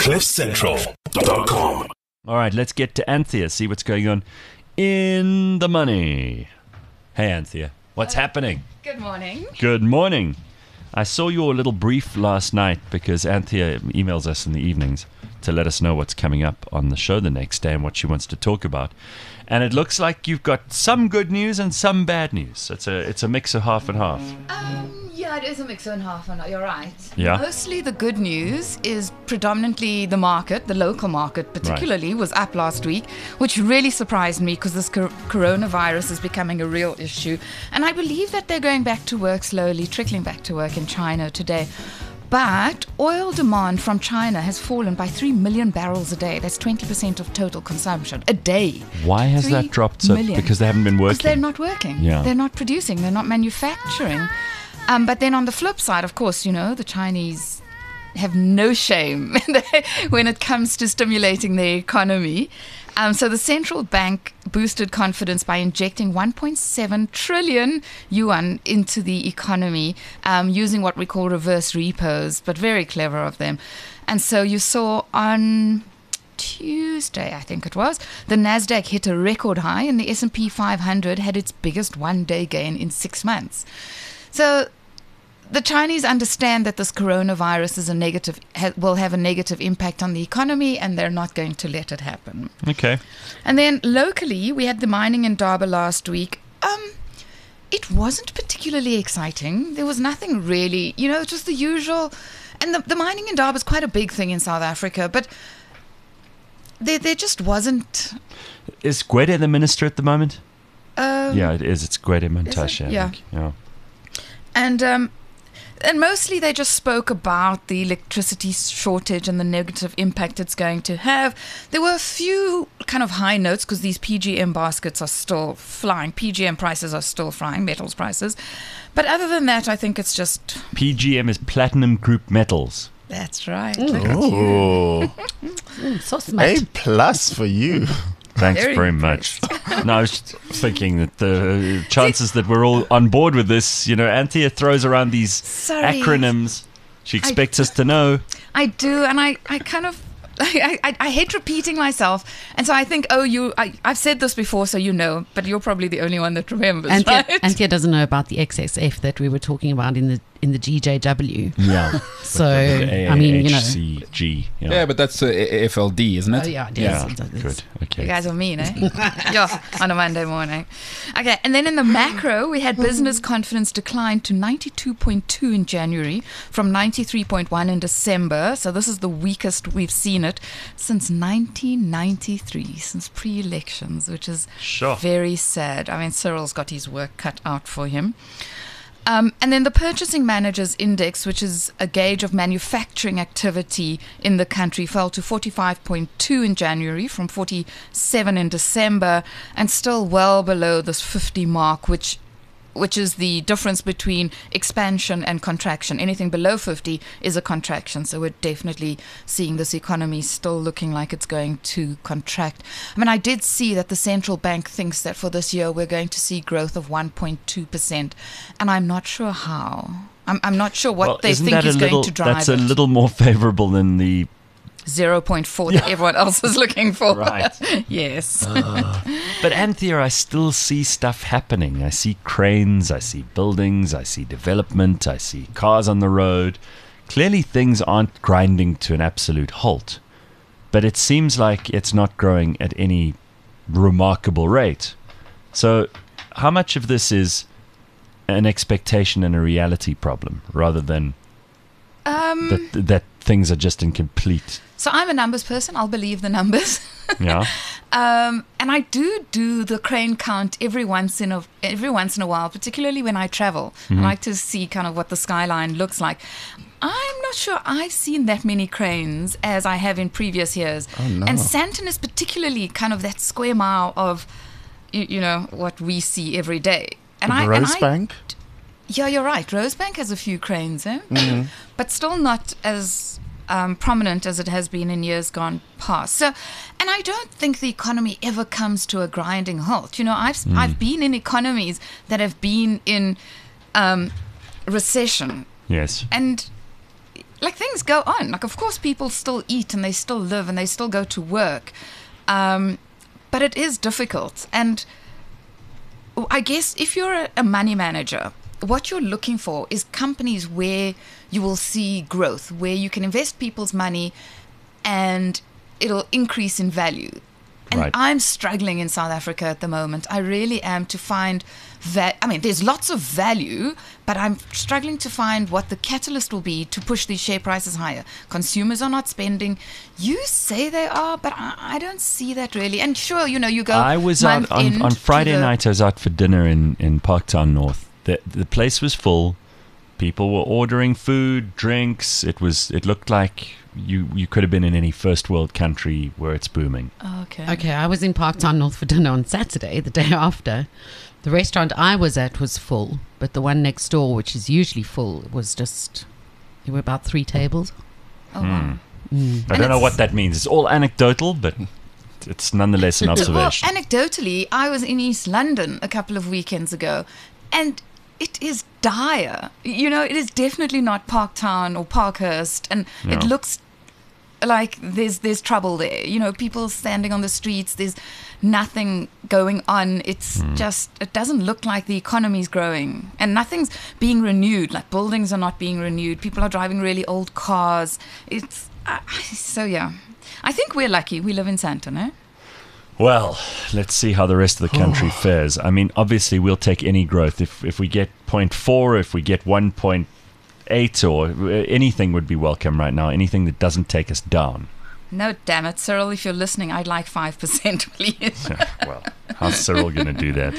CliffCentral.com. All right, let's get to Anthea, see what's going on in the money. Hey, Anthea, what's happening? Good morning. Good morning. I saw your little brief last night because Anthea emails us in the evenings to let us know what's coming up on the show the next day and what she wants to talk about. And it looks like you've got some good news and some bad news. It's a mix of half and half. Yeah, it is a mix and half, and you're right. Yeah. Mostly the good news is predominantly the market, the local market particularly, was up last week, which really surprised me because this coronavirus is becoming a real issue. And I believe that they're going back to work slowly, trickling back to work in China today. But oil demand from China has fallen by 3 million barrels a day. That's 20% of total consumption a day. Why has that dropped so? Because they haven't been working. Because they're not working. Yeah. They're not producing. They're not manufacturing. But then on the flip side, of course, you know, the Chinese have no shame when it comes to stimulating their economy. So the central bank boosted confidence by injecting 1.7 trillion yuan into the economy using what we call reverse repos, but very clever of them. And so you saw on Tuesday, I think it was, the Nasdaq hit a record high and the S&P 500 had its biggest one-day gain in 6 months. So the Chinese understand that this coronavirus is will have a negative impact on the economy, and they're not going to let it happen. Okay. And then locally, we had the mining in Durban last week. It wasn't particularly exciting. There was nothing really, you know, just the usual. And the mining in Durban is quite a big thing in South Africa, but there just wasn't. Is Gwede the minister at the moment? Yeah, it is. It's Gwede Mantashe. Yeah. I think. Yeah. And mostly they just spoke about the electricity shortage and the negative impact it's going to have. There were a few kind of high notes because these PGM baskets are still flying. PGM prices are still flying, metals prices. But other than that, I think it's just... PGM is Platinum Group Metals. That's right. Oh, So smart. A+ for you. Thanks very much. No, I was just thinking that the chances that we're all on board with this, you know, Anthea throws around these acronyms. She expects us to know. I do, and I kind of... I hate repeating myself, and so I think, I've said this before, so you know, but you're probably the only one that remembers, right? Anthea doesn't know about the XSF that we were talking about in the GJW. Yeah. So, I mean, you know. AHCG. Yeah, but that's FLD, isn't it? Oh, yeah, it is. Yeah, It is. good. Okay. You guys are mean, eh? Yeah, on a Monday morning. Okay, and then in the macro, we had business confidence decline to 92.2 in January from 93.1 in December. So this is the weakest we've seen it since 1993, since pre-elections, which is very sad. I mean, Cyril's got his work cut out for him. And then the Purchasing Managers Index, which is a gauge of manufacturing activity in the country, fell to 45.2 in January from 47 in December, and still well below this 50 mark, which is the difference between expansion and contraction. Anything below 50 is a contraction. So we're definitely seeing this economy still looking like it's going to contract. I mean, I did see that the central bank thinks that for this year we're going to see growth of 1.2%. And I'm not sure how. I'm not sure what they think is going to drive it. That's a little more favorable than the 0.4 that everyone else is looking for. Right. Yes. But Anthea, I still see stuff happening. I see cranes, I see buildings, I see development, I see cars on the road. Clearly things aren't grinding to an absolute halt. But it seems like it's not growing at any remarkable rate. So how much of this is an expectation and a reality problem rather than that things are just incomplete? So I'm a numbers person. I'll believe the numbers. Yeah. And I do the crane count every once in a while, particularly when I travel. I like to see kind of what the skyline looks like. I'm not sure I've seen that many cranes as I have in previous years. Oh, no. And Sandton is particularly kind of that square mile of, you know, what we see every day. And Rosebank? Yeah, you're right. Rosebank has a few cranes, but still not as prominent as it has been in years gone past. So, and I don't think the economy ever comes to a grinding halt. You know, I've been in economies that have been in recession. Yes. And like things go on. Like, of course, people still eat and they still live and they still go to work. But it is difficult. And I guess if you're a money manager, what you're looking for is companies where you will see growth, where you can invest people's money and it'll increase in value. And Right. I'm struggling in South Africa at the moment. I really am to find that. I mean, there's lots of value, but I'm struggling to find what the catalyst will be to push these share prices higher. Consumers are not spending. You say they are, but I don't see that really. And sure, you go. I was out month end on to Friday the- night. I was out for dinner in Parktown North. The place was full. People were ordering food, drinks. It looked like you could have been in any first world country where it's booming. Okay. Okay, I was in Parktown North for dinner on Saturday, the day after. The restaurant I was at was full, but the one next door, which is usually full, was just, there were about 3 tables. Oh, wow. I don't know what that means. It's all anecdotal, but it's nonetheless an Well, observation. anecdotally, I was in East London a couple of weekends ago, and it is dire. It is definitely not Parktown or Parkhurst, and it No. looks like there's trouble there. People standing on the streets. There's nothing going on. It's just, it doesn't look like the economy's growing, and nothing's being renewed. Like buildings are not being renewed. People are driving really old cars. It's so yeah. I think we're lucky. We live in Sandton, eh? Well, let's see how the rest of the country fares. I mean, obviously, we'll take any growth. If we get 0.4, if we get 1.8, or anything would be welcome right now. Anything that doesn't take us down. No, damn it, Cyril, if you're listening, I'd like 5%, please. Well, how's Cyril going to do that?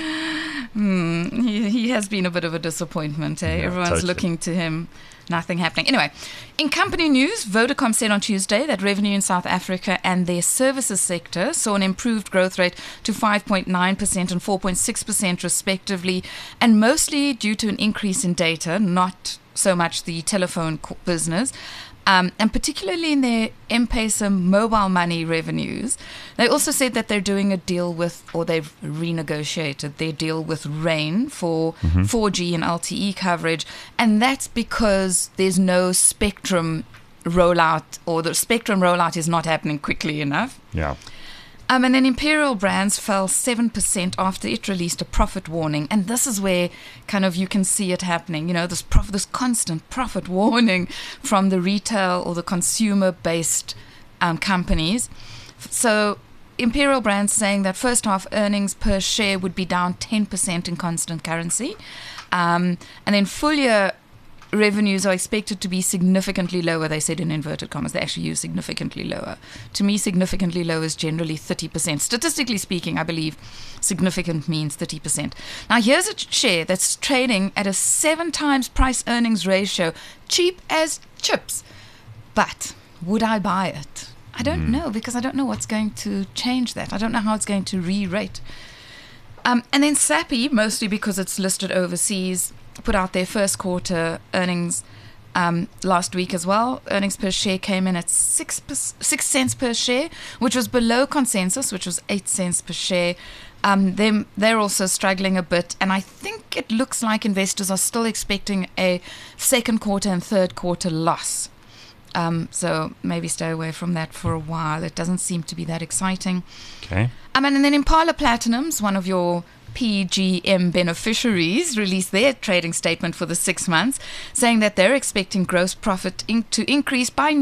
He has been a bit of a disappointment, eh? Yeah, Everyone's totally. looking to him. Nothing happening. Anyway, in company news, Vodacom said on Tuesday that revenue in South Africa and their services sector saw an improved growth rate to 5.9% and 4.6% respectively, and mostly due to an increase in data, not so much the telephone business. And particularly in their M-Pesa mobile money revenues. They also said that they're doing a deal with, or they've renegotiated their deal with Rain for 4G and LTE coverage. And that's because there's no spectrum rollout, or the spectrum rollout is not happening quickly enough. Yeah. And then Imperial Brands fell 7% after it released a profit warning. And this is where kind of you can see it happening. This constant profit warning from the retail or the consumer-based companies. So Imperial Brands saying that first half earnings per share would be down 10% in constant currency. And then full year revenues are expected to be significantly lower, they said in inverted commas. They actually use significantly lower. To me, significantly low is generally 30%. Statistically speaking, I believe significant means 30%. Now, here's a share that's trading at a 7 times price earnings ratio, cheap as chips. But would I buy it? I don't know, because I don't know what's going to change that. I don't know how it's going to re-rate. And then Sappi, mostly because it's listed overseas, put out their first quarter earnings last week as well. Earnings per share came in at 6 cents per share, which was below consensus, which was 8 cents per share. They're also struggling a bit, and I think it looks like investors are still expecting a second quarter and third quarter loss. So maybe stay away from that for a while. It doesn't seem to be that exciting. Okay. And then Impala Platinums, one of your PGM beneficiaries, released their trading statement for the 6 months, saying that they're expecting gross profit to increase by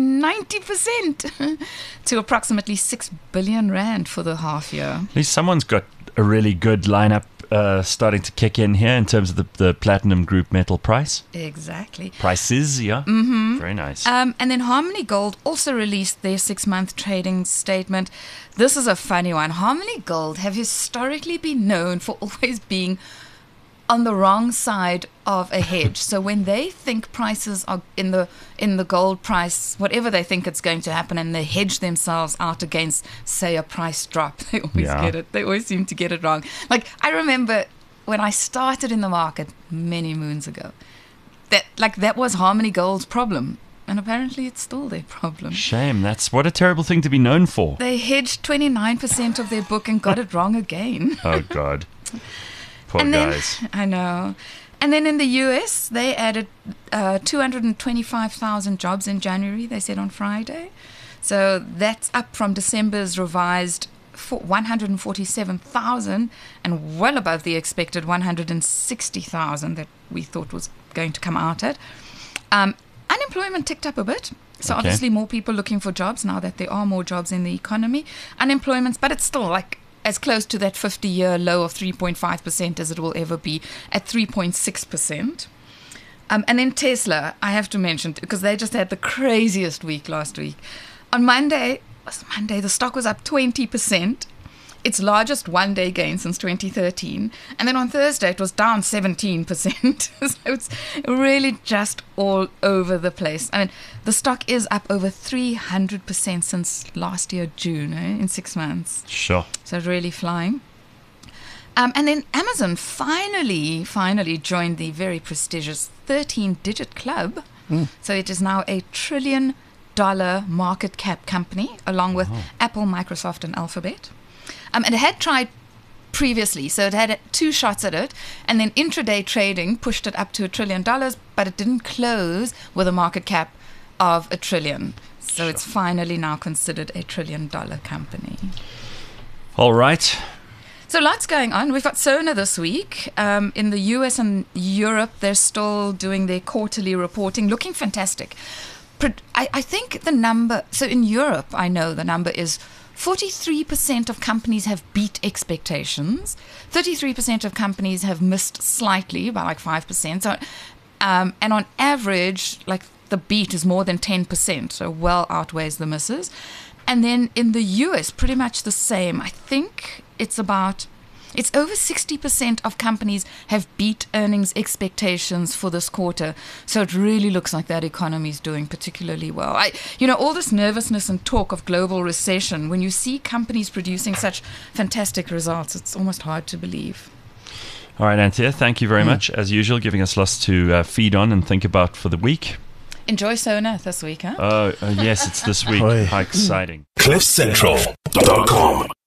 90% to approximately 6 billion rand for the half year. At least someone's got a really good lineup starting to kick in here in terms of the Platinum Group metal price. Exactly. Prices, yeah. Mm-hmm. Very nice. And then Harmony Gold also released their 6-month trading statement. This is a funny one. Harmony Gold have historically been known for always being on the wrong side of a hedge. So when they think prices are in the gold price, whatever they think it's going to happen, and they hedge themselves out against, say, a price drop, they always get it. They always seem to get it wrong. Like, I remember when I started in the market many moons ago, that was Harmony Gold's problem. And apparently it's still their problem. Shame. That's what a terrible thing to be known for. They hedged 29% of their book and got it wrong again. Oh, God. Poor and guys. Then, I know. And then in the US, they added 225,000 jobs in January, they said on Friday. So that's up from December's revised 147,000 and well above the expected 160,000 that we thought was going to come out at. Unemployment ticked up a bit. So Okay. obviously more people looking for jobs now that there are more jobs in the economy. Unemployment, but it's still like as close to that 50-year low of 3.5% as it will ever be at 3.6%. And then Tesla, I have to mention, because they just had the craziest week last week. On Monday, the stock was up 20%, its largest one-day gain since 2013. And then on Thursday, it was down 17%. So it's really just all over the place. I mean, the stock is up over 300% since last year, June, in 6 months. Sure. So really flying. And then Amazon finally joined the very prestigious 13-digit club. So it is now a $1 trillion market cap company, along with Apple, Microsoft, and Alphabet. And it had tried previously, so it had 2 shots at it, and then intraday trading pushed it up to $1 trillion, but it didn't close with a market cap of $1 trillion. So it's finally now considered a $1 trillion company. All right. So lots going on. We've got Sona this week. In the US and Europe, they're still doing their quarterly reporting, looking fantastic. I think the number, so in Europe, I know the number is 43% of companies have beat expectations. 33% of companies have missed slightly by like 5%. So, and on average, like the beat is more than 10%, so well outweighs the misses. And then in the US, pretty much the same. I think it's over 60% of companies have beat earnings expectations for this quarter. So it really looks like that economy is doing particularly well. All this nervousness and talk of global recession, when you see companies producing such fantastic results, it's almost hard to believe. All right, Anthea, thank you very much, as usual, giving us lots to feed on and think about for the week. Enjoy Sona this week, huh? Oh, yes, it's this week. Oi. How exciting. CliffCentral.com